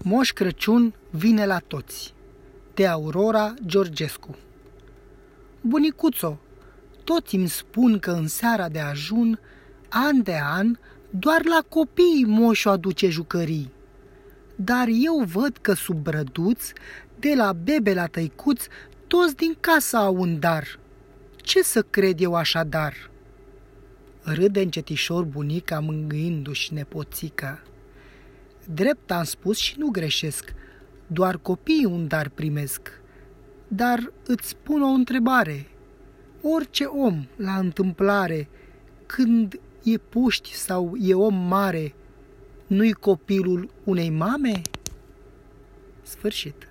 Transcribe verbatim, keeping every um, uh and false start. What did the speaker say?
Moș Crăciun vine la toți, de Aurora Georgescu. Bunicuțo, toți îmi spun că în seara de ajun, an de an, doar la copii moșul aduce jucării. Dar eu văd că sub brăduț, de la bebe la tăicuț, toți din casă au un dar. Ce să cred eu așadar? Râde încetișor bunica, mângâindu-și nepoțica. Drept am spus și nu greșesc, doar copiii un dar primesc. Dar îți spun o întrebare. Orice om, la întâmplare, când e puști sau e om mare, nu-i copilul unei mame? Sfârșit.